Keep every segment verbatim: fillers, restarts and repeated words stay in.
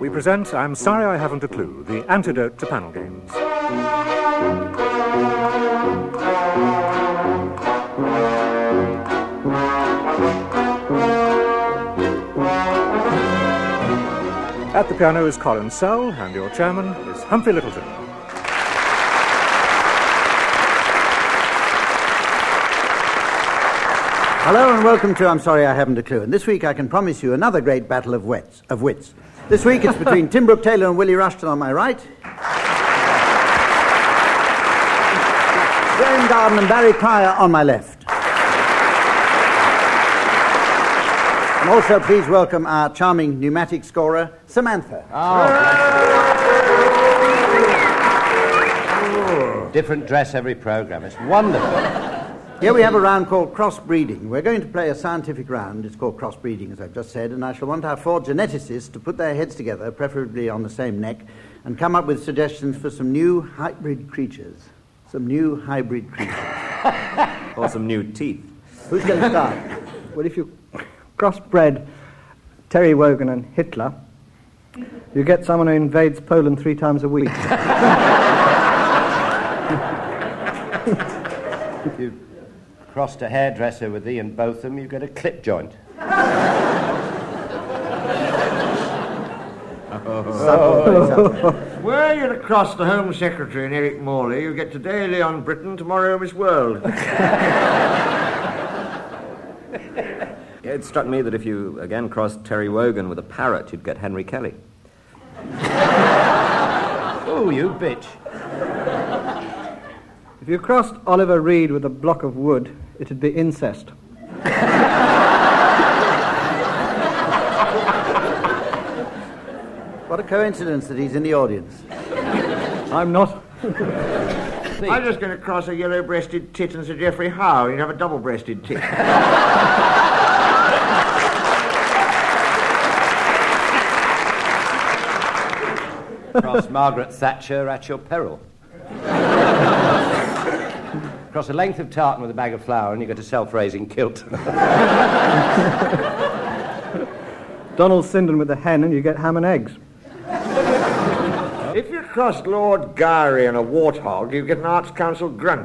we present I'm Sorry I Haven't a Clue, the antidote to panel games. At the piano is Colin Sell, and your chairman is Humphrey Littleton. Hello and welcome to I'm Sorry I Haven't a Clue. And this week I can promise you another great battle of wits. Of wits. This week it's between Tim Brooke Taylor and Willie Rushton on my right. Graham Garden and Barry Pryor on my left. And also please welcome our charming pneumatic scorer, Samantha. Oh. Different dress every programme. It's wonderful. Here we have a round called crossbreeding. We're going to play a scientific round. It's called crossbreeding, as I've just said, and I shall want our four geneticists to put their heads together, preferably on the same neck, and come up with suggestions for some new hybrid creatures. Some new hybrid creatures. Or some new teeth. Who's going to start? Well, if you crossbred Terry Wogan and Hitler, you get someone who invades Poland three times a week. If you crossed a hairdresser with Ian Botham, you get a clip joint. Oh. Were you to cross the Home Secretary and Eric Morley, you get today Leon Britton, tomorrow Miss World. It struck me that if you again crossed Terry Wogan with a parrot, you'd get Henry Kelly. Oh, you bitch. If you crossed Oliver Reed with a block of wood, it'd be incest. What a coincidence that he's in the audience. I'm not. I'm just going to cross a yellow-breasted tit and Sir Geoffrey Howe. You'd have a double-breasted tit. Cross Margaret Thatcher at your peril. Cross a length of tartan with a bag of flour and you get a self-raising kilt. Donald Sinden with a hen and you get ham and eggs. If you crossed Lord Gowrie and a warthog, you get an Arts Council grunt.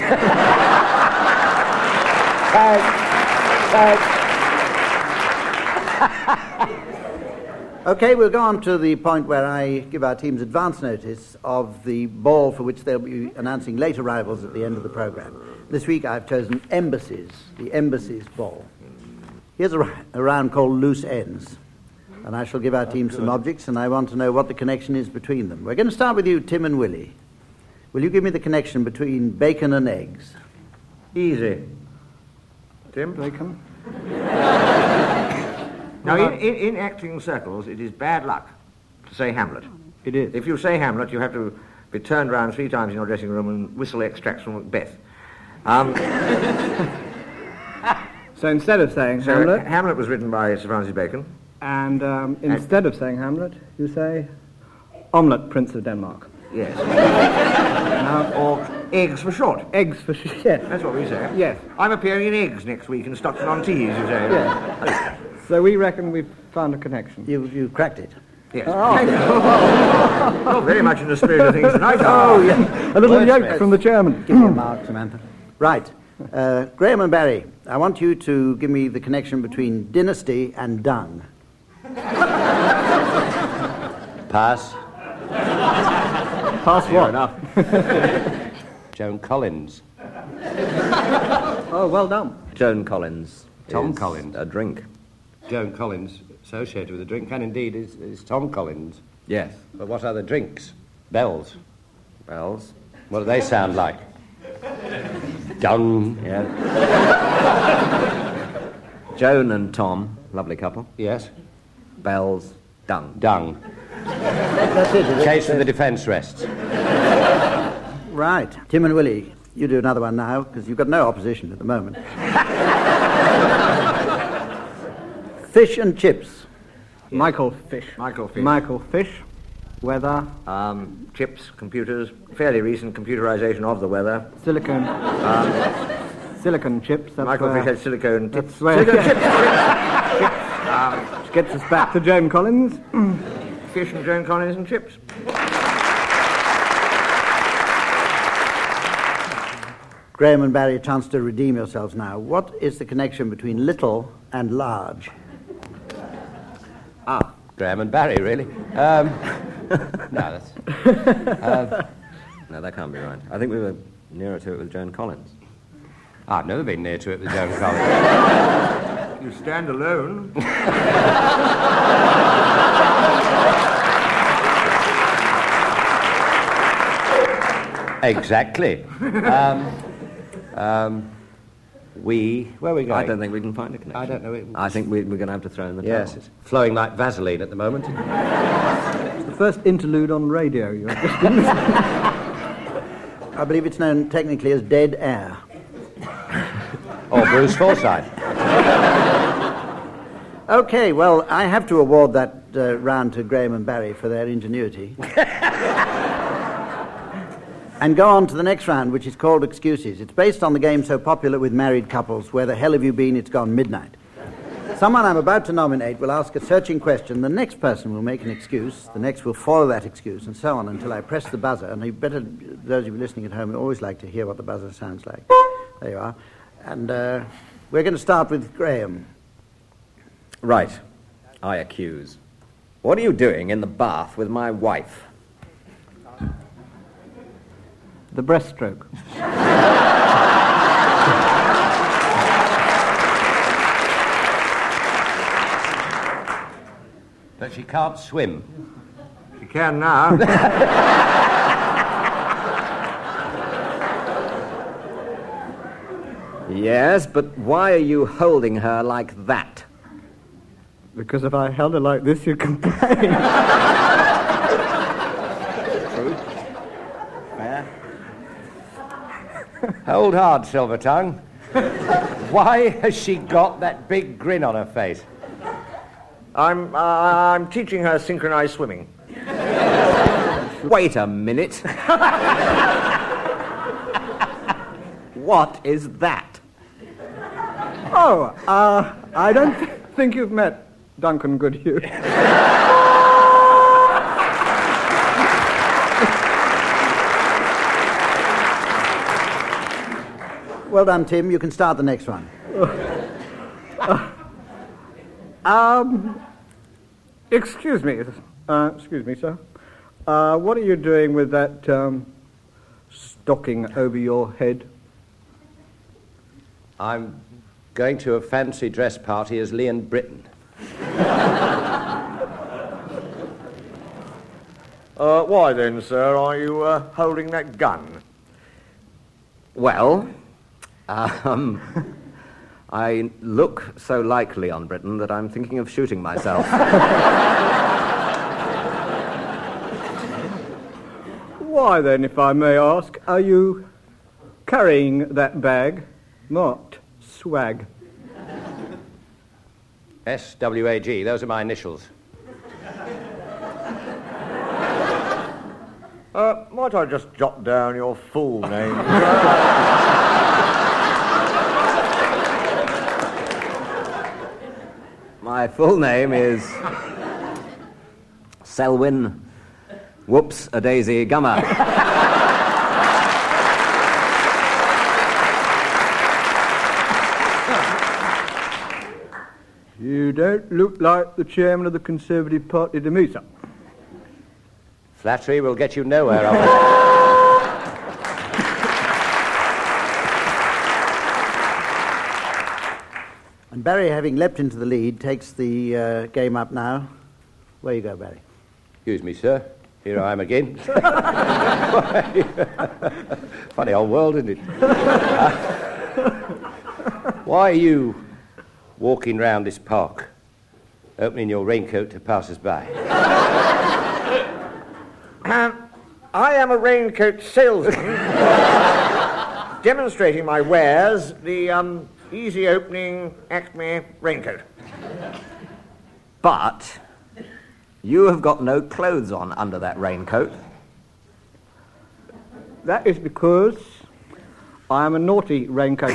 Tag. Tag. Okay, we'll go on to the point where I give our teams advance notice of the ball for which they'll be announcing late arrivals at the end of the programme. This week I've chosen Embassies, the Embassies ball. Here's a, a round called Loose Ends, and I shall give our team some objects, and I want to know what the connection is between them. We're going to start with you, Tim and Willie. Will you give me the connection between bacon and eggs? Easy. Tim? Bacon. Now, in, in, in acting circles, it is bad luck to say Hamlet. It is. If you say Hamlet, you have to be turned round three times in your dressing room and whistle extracts from Macbeth. Um, so instead of saying so Hamlet... Hamlet was written by Sir Francis Bacon. And um, instead of saying Hamlet, you say Omelette, Prince of Denmark. Yes. Now, or eggs for short. Eggs for short, yes. That's what we say. Yes. I'm appearing in eggs next week in Stockton-on-Tees, you say. Yes. So we reckon we've found a connection. You you cracked it. Yes. Oh. Oh, very much in the spirit of things tonight. Oh, yeah. A little Worst yoke best. from the chairman. Give me a mark, Samantha. Right. Uh, Graham and Barry, I want you to give me the connection between dynasty and dung. Pass. Pass what? Enough. Joan Collins. Oh, well done. Joan Collins. Tom is Collins. A drink. Joan Collins, associated with a drink, and indeed is, is Tom Collins. Yes. But what other drinks? Bells. Bells. What do they sound like? Dung. Yeah. Joan and Tom, lovely couple. Yes. Bells. Dung. Dung. That's it. is it? Case for the defence rests. Right. Tim and Willie, you do another one now, because you've got no opposition at the moment. Fish and chips. Yes. Michael Fish. Michael Fish. Michael Fish. Weather. Um, chips, computers, fairly recent computerization of the weather. Silicon. Um, silicon chips. That's Michael where, Fish had silicone tips. That's where Silicone yeah. chips. chips. Um, Which gets us back to Joan Collins. fish and Joan Collins and chips. Graham and Barry, a chance to redeem yourselves now. What is the connection between little and large? Ah, Graham and Barry, really. Um, no, that's... Uh, No, that can't be right. I think we were nearer to it with Joan Collins. I've never been near to it with Joan Collins. You stand alone. Exactly. Um, um, we... Where are we going? I don't think we can find a connection. I don't know. It, I think we, we're going to have to throw in the yes, towel. it's flowing like Vaseline at the moment. It's the first interlude on radio you have. I believe it's known technically as dead air. Or Bruce Forsyth. Okay, well, I have to award that uh, round to Graham and Barry for their ingenuity. And go on to the next round, which is called Excuses. It's based on the game so popular with married couples, Where the Hell Have You Been? It's Gone Midnight. Someone I'm about to nominate will ask a searching question. The next person will make an excuse. The next will follow that excuse, and so on until I press the buzzer. And you better, those of you listening at home, always like to hear what the buzzer sounds like. There you are. And uh, we're going to start with Graham. Right. I accuse. What are you doing in the bath with my wife? The breaststroke. But she can't swim. You can now. Yes, but why are you holding her like that? Because if I held her like this, you'd complain. Hold hard, Silvertongue. Why has she got that big grin on her face? I'm, uh, I'm teaching her synchronized swimming. Wait a minute. What is that? Oh, uh, I don't th- think you've met Duncan Goodhue. Well done, Tim. You can start the next one. uh, um, excuse me. Uh, excuse me, sir. Uh, what are you doing with that um, stocking over your head? I'm going to a fancy dress party as Leon Britton. Uh, why then, sir, are you uh, holding that gun? Well, um, I look so like Leon Britton that I'm thinking of shooting myself. Why then, if I may ask, are you carrying that bag marked swag? S W A G, those are my initials. Uh, might I just jot down your full name? My full name is Selwyn Whoops a Daisy Gummer. You don't look like the chairman of the Conservative Party to me, sir. Flattery will get you nowhere, Albert. And Barry, having leapt into the lead, takes the uh, game up now. Where you go, Barry? Excuse me, sir. Here I am again. Funny old world, isn't it? Uh, why are you walking round this park, opening your raincoat to passers-by? Um, I am a raincoat salesman, demonstrating my wares, the um, easy opening Acme raincoat. But you have got no clothes on under that raincoat. That is because I am a naughty raincoat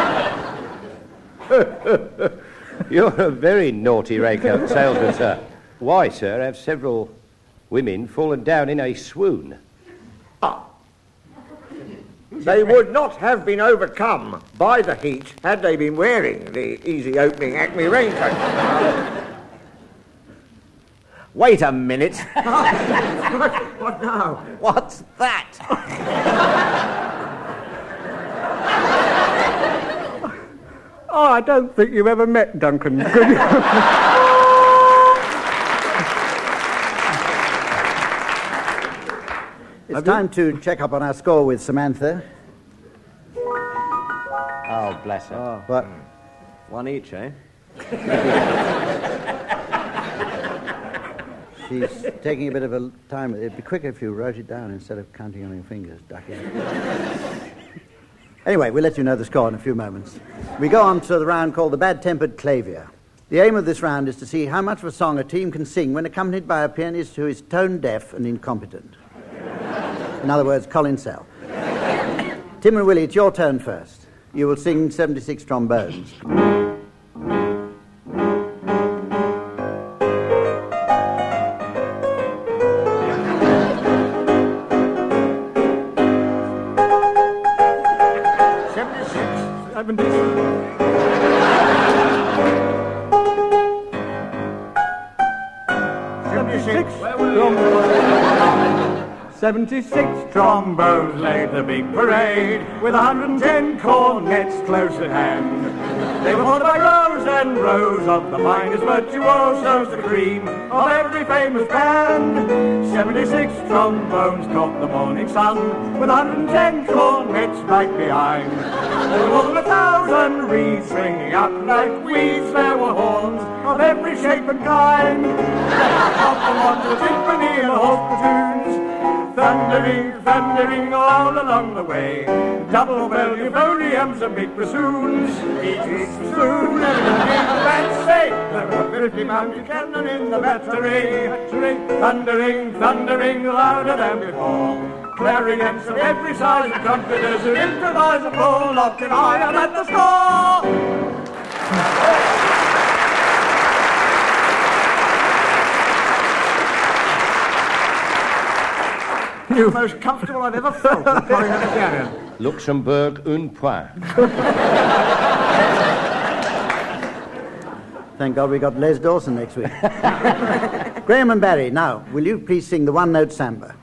salesman. You're a very naughty raincoat salesman, sir. Why, sir, have several women fallen down in a swoon? Ah. They would not have been overcome by the heat had they been wearing the easy opening Acme raincoat. Wait a minute. What now? What's that? Oh, I don't think you've ever met Duncan, could you? It's time to check up on our score with Samantha. Oh, bless her. Oh, what? One each, eh? She's taking a bit of a time. It'd be quicker if you wrote it down instead of counting on your fingers, ducking. Anyway, we'll let you know the score in a few moments. We go on to the round called the Bad-Tempered Clavier. The aim of this round is to see how much of a song a team can sing when accompanied by a pianist who is tone-deaf and incompetent. In other words, Colin Sell. Tim and Willie, it's your turn first. You will sing seventy-six Trombones. Seventy-six trombones laid the big parade, with a hundred and ten cornets close at hand. They were followed by rows and rows of the finest virtuosos, the cream of every famous band. Seventy-six trombones caught the morning sun, with a hundred and ten cornets right behind. There were more than a thousand reeds ringing up like weeds. There were horns of every shape and kind. Of the wondrous symphony and the horse platoons, thundering, thundering all along the way. Double bell euphoniums and big bassoons. Each bassoon and a big band say there were fifty mounted cannon in the battery. Thundering, thundering louder than before. Clarinets of every size and trumpeters who improvise a full octave higher than the score. The most comfortable I've ever felt in playing on the piano. Luxembourg, un point. Thank God we got Les Dawson next week. Graham and Barry, now, will you please sing the one-note samba?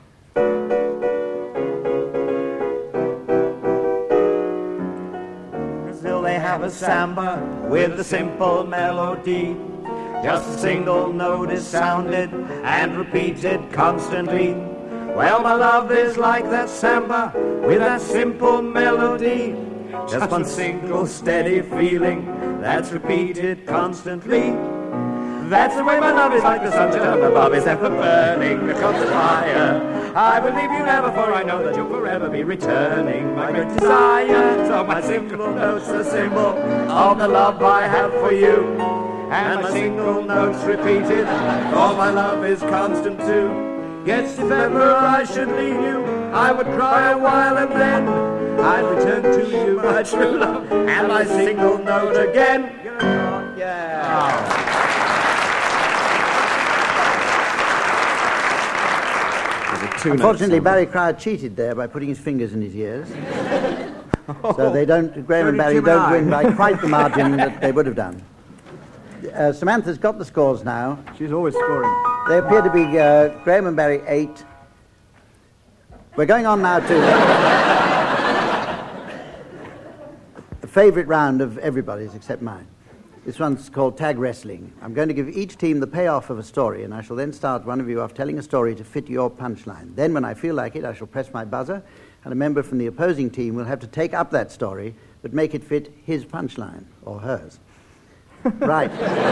Still they have a samba with a simple melody. Just a single note is sounded and repeated constantly. Well, my love is like that samba with that simple melody. Just one single steady feeling that's repeated constantly. That's the way my love is like the sunshine above is ever burning a constant fire. I will leave you never, for I know that you'll forever be returning my great desire. So my simple notes are symbol of the love I have for you. And my single notes repeated, for my love is constant too. Yes, if ever I should leave you, I would cry a while and then I'd return to you, my true love, and my single note again. Yeah. Unfortunately, Barry Cryer cheated there by putting his fingers in his ears. So they don't, Graham and Barry don't win by quite the margin that they would have done. Uh, Samantha's got the scores now. She's always scoring. They appear to be uh, Graham and Barry eight. We're going on now to a favourite round of everybody's except mine. This one's called Tag Wrestling. I'm going to give each team the payoff of a story, and I shall then start one of you off telling a story to fit your punchline. Then, when I feel like it, I shall press my buzzer, and a member from the opposing team will have to take up that story, but make it fit his punchline, or hers. Right.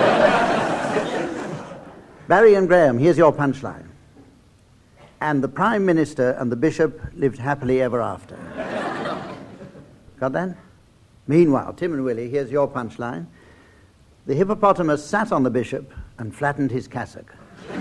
Barry and Graham, here's your punchline. And the Prime Minister and the Bishop lived happily ever after. Got that? Meanwhile, Tim and Willie, here's your punchline. The hippopotamus sat on the Bishop and flattened his cassock.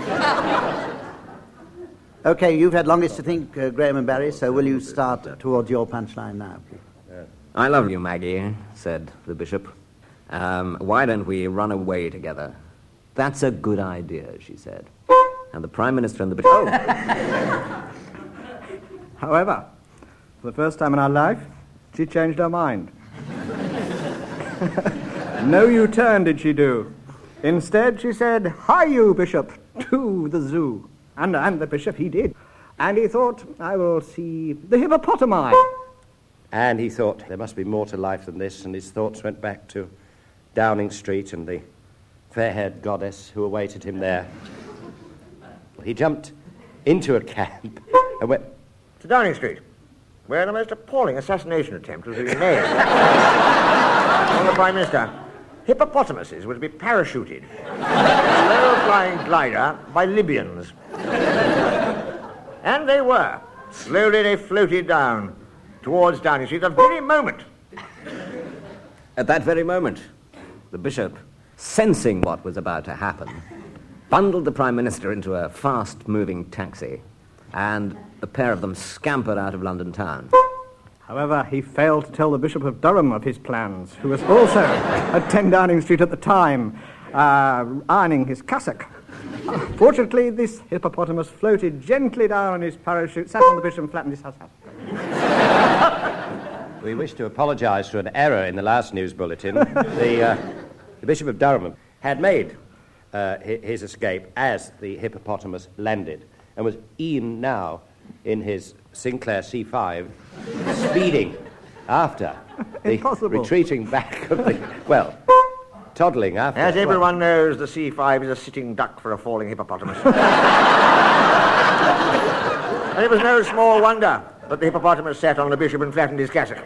Okay, you've had longest to think, uh, Graham and Barry, so will you start towards your punchline now, please? I love you, Maggie, said the Bishop. Um, why don't we run away together? That's a good idea, she said. And the Prime Minister and the Bishop... Oh. However, for the first time in her life, she changed her mind. No U-turn did she do. Instead, she said, "Hi, you, Bishop, to the zoo." And, and the Bishop, he did. And he thought, "I will see the hippopotami." And he thought there must be more to life than this, and his thoughts went back to Downing Street and the fair-haired goddess who awaited him there. He jumped into a cab and went... To Downing Street, where the most appalling assassination attempt was being made on the Prime Minister. Hippopotamuses were to be parachuted in a low-flying glider by Libyans. And they were. Slowly they floated down towards Downing Street at the very moment. At that very moment, the Bishop, sensing what was about to happen, bundled the Prime Minister into a fast-moving taxi, and the pair of them scampered out of London town. However, he failed to tell the Bishop of Durham of his plans, who was also at ten Downing Street at the time, uh, ironing his cassock. Uh, fortunately, this hippopotamus floated gently down on his parachute, sat on the Bishop and flattened his house out. We wish to apologise for an error in the last news bulletin. the, uh, the Bishop of Durham had made uh, his escape as the hippopotamus landed, and was e'en now in his Sinclair C five, speeding after the Impossible. retreating back of the, well, toddling after. As well, everyone knows, the C five is a sitting duck for a falling hippopotamus. And it was no small wonder that the hippopotamus sat on the Bishop and flattened his cassock.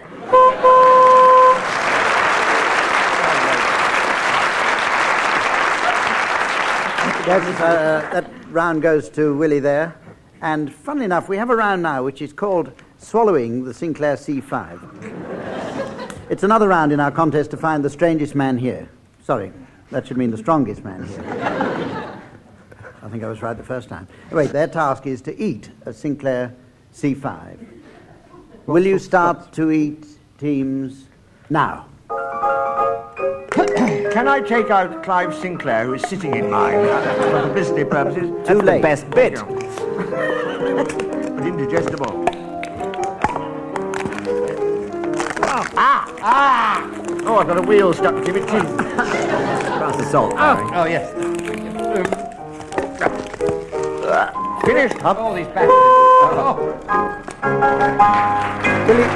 Yes, uh, that round goes to Willie there. And funnily enough, we have a round now which is called Swallowing the Sinclair C five. It's another round in our contest to find the strangest man here. Sorry, that should mean the strongest man here. I think I was right the first time. Anyway, their task is to eat a Sinclair C five. Will you start to eat, teams, now? Can I take out Clive Sinclair, who is sitting in mine, uh, for publicity purposes? Too late. The best bit. But indigestible. Ah! Ah! Ah! Oh, I've got a wheel stuck to my teeth. Pass the salt, Harry. Oh, yes. Finished. Up all these batteries. Oh. Willie,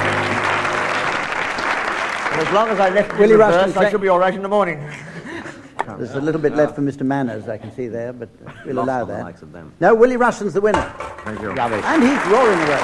And as long as I left it Willie in reverse, Rushton, I should be all right in the morning. there's a little bit left for Mister Manners, I can see there, but we'll Lost allow on the that. likes of them. No, Willie Rushton's the winner. Thank you. Rubbish. And he's roaring away.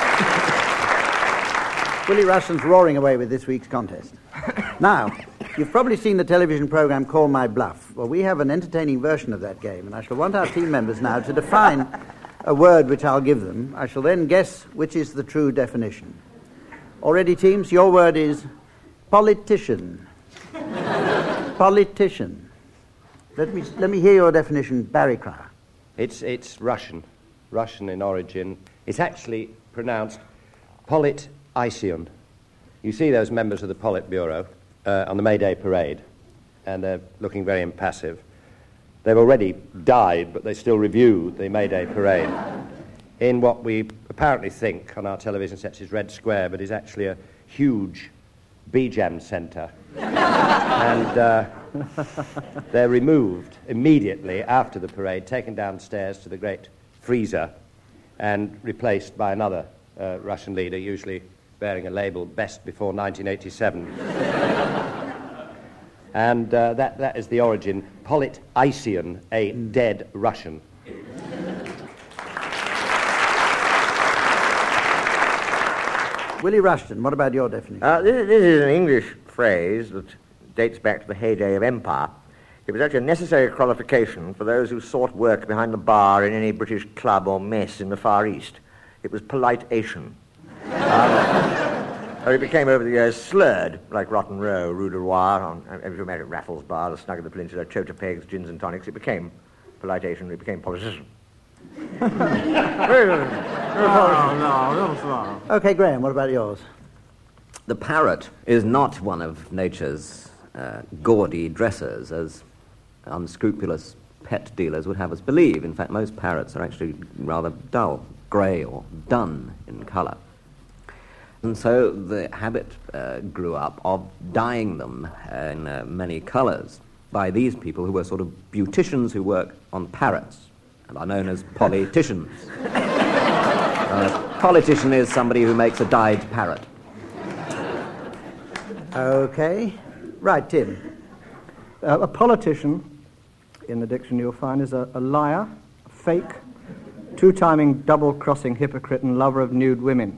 Willie Rushton's roaring away with this week's contest. Now, you've probably seen the television program Call My Bluff. Well, we have an entertaining version of that game, and I shall want our team members now to define a word which I'll give them. I shall then guess which is the true definition. Already, teams, your word is politician. Politician. Let me, let me hear your definition, Barry Cryer. It's, it's Russian, Russian in origin. It's actually pronounced Polit-Ision. You see those members of the Politburo uh, on the May Day parade, and they're looking very impassive. They've already died, but they still review the May Day parade in what we apparently think on our television sets is Red Square, but is actually a huge B-Jam centre. and uh, they're removed immediately after the parade, taken downstairs to the great freezer, and replaced by another uh, Russian leader, usually bearing a label, Best Before nineteen eighty-seven. And uh, that, that is the origin, Polit-Ision, a dead Russian. Willie Rushton, what about your definition? Uh, this, this is an English phrase that dates back to the heyday of empire. It was actually a necessary qualification for those who sought work behind the bar in any British club or mess in the Far East. It was polite-ation. Um, it became over the years slurred, like Rotten Row, Rue de Roi, on, if you imagine Raffles Bar, the Snug of the Peninsula, Chota Pegs, Gins and Tonics, it became polite-ation, it became politician. Okay, Graham, what about yours? The parrot is not one of nature's uh, gaudy dressers, as unscrupulous pet dealers would have us believe. In fact, most parrots are actually rather dull, grey or dun in colour. And so the habit uh, grew up of dyeing them in uh, many colours by these people who were sort of beauticians who work on parrots and are known as politicians. A politician is somebody who makes a dyed parrot. Okay. Right, Tim. Uh, a politician, in the dictionary you'll find, is a, a liar, a fake, two-timing, double-crossing hypocrite and lover of nude women.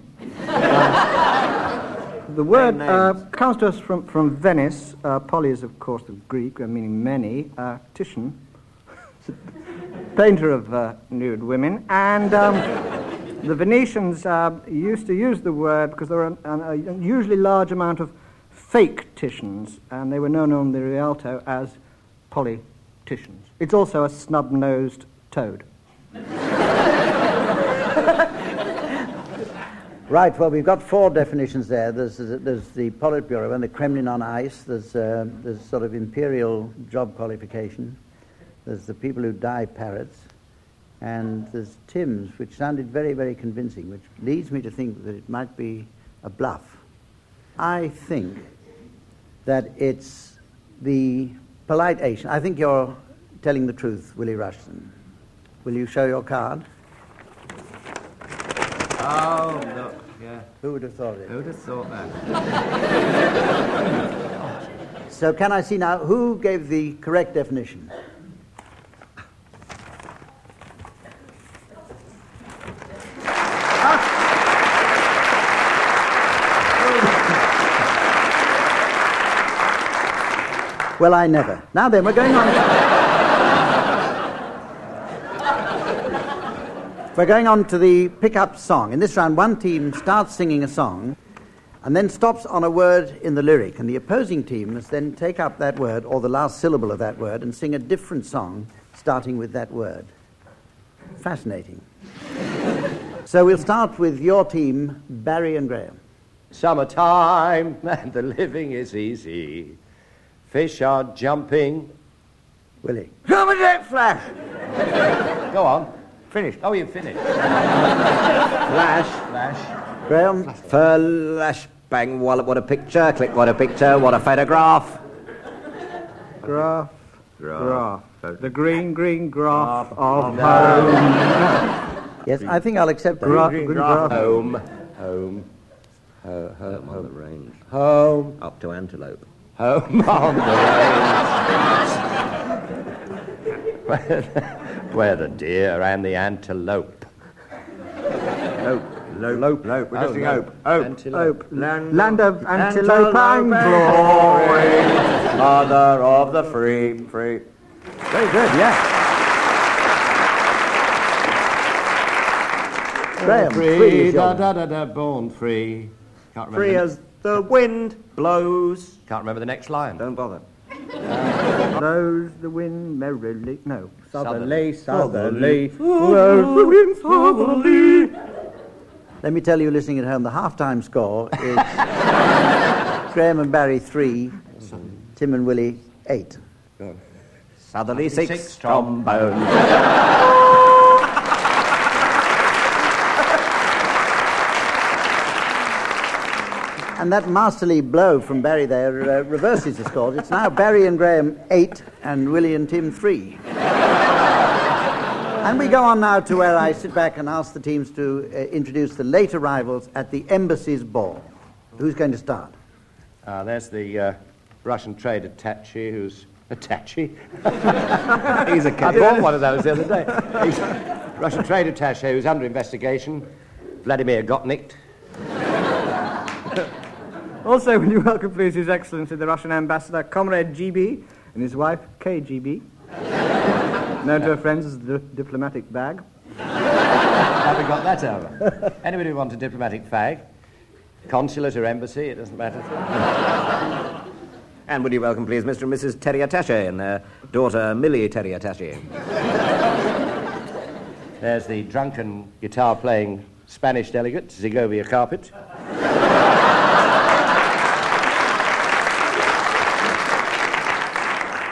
Uh, the word uh, comes to us from, from Venice. Uh, poly is, of course, the Greek, uh, meaning many. Uh, Titian, painter of uh, nude women. And um, the Venetians uh, used to use the word because there were an, an, a unusually large amount of fake Titians, and they were known on the Rialto as politicians. It's also a snub-nosed toad. Right, well, we've got four definitions there. There's, there's the Politburo and the Kremlin on ice. There's, uh, there's sort of imperial job qualification. There's the people who dye parrots. And there's Tim's, which sounded very, very convincing, which leads me to think that it might be a bluff. I think that it's the polite Asian. I think you're telling the truth, Willie Rushton. Will you show your card? Oh, look, yeah. Who would have thought it? Who would have thought that? So can I see now, who gave the correct definition? Well, I never. Now then, we're going on. We're going on to the pick-up song. In this round, one team starts singing a song and then stops on a word in the lyric, and the opposing team must then take up that word or the last syllable of that word and sing a different song starting with that word. Fascinating. So we'll start with your team, Barry and Graham. Summertime and the living is easy. Fish are jumping. Willie. Come and get Flash! Go on. Finished. Oh, you've finished. Flash, Flash. Graham. flash, bang, wallop, what a picture, click, what a picture, what a photograph. Graph, Graph. graph. The green, green graph of home. Yes, I think I'll accept that. Gra- green green graph. graph. Home. Home. Ho, ho, Home on the home. range. Home. Up to Antelope. Home on the range. Where the deer and the antelope. Lope, lope, lope, lope. We're Oh, just no. hope. Hope. Antelope. Land, Land of antelope and glory. glory. Mother of the free, free. Very good, yeah. Graham, free Free, is da your- da da da, born free. Can't remember. Free the- as the wind blows. Can't remember the next line. Don't bother. Blows the wind merrily. No. Southerly. Southerly. Blows the wind southerly. Let me tell you, listening at home, the half-time score is Graham and Barry three, Tim and Willie eight. Southerly six, Six trombone. And that masterly blow from Barry there uh, reverses the scores. It's now Barry and Graham eight and Willie and Tim three. And we go on now to where I sit back and ask the teams to uh, introduce the late arrivals at the Embassy's Ball. Who's going to start? Uh, there's the uh, Russian trade attaché who's... Attaché? He's a I bought one of those the other day. He's Russian trade attaché who's under investigation, Vladimir Gotnik. Also, will you welcome, please, His Excellency, the Russian Ambassador, Comrade G B, and his wife, K G B, known to her friends as the diplomatic bag. Have we got that over? Anybody who wants a diplomatic fag? Consulate or embassy, it doesn't matter. And would you welcome, please, Mister and Missus Terry Attaché and their daughter, Millie Terry Attaché. There's the drunken guitar-playing Spanish delegate, Zigovia Carpet.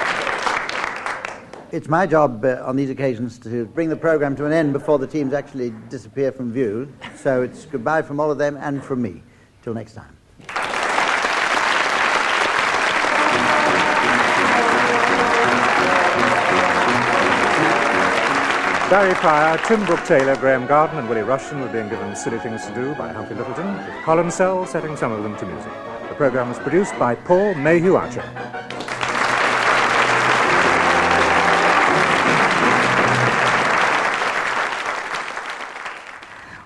It's my job uh, on these occasions to bring the programme to an end before the teams actually disappear from view. So it's goodbye from all of them and from me. Till next time. Barry Pryor, Tim Brooke-Taylor, Graham Garden and Willie Rushton were being given Silly Things to Do by Humphrey Lyttelton, with Colin Sell setting some of them to music. The programme was produced by Paul Mayhew Archer.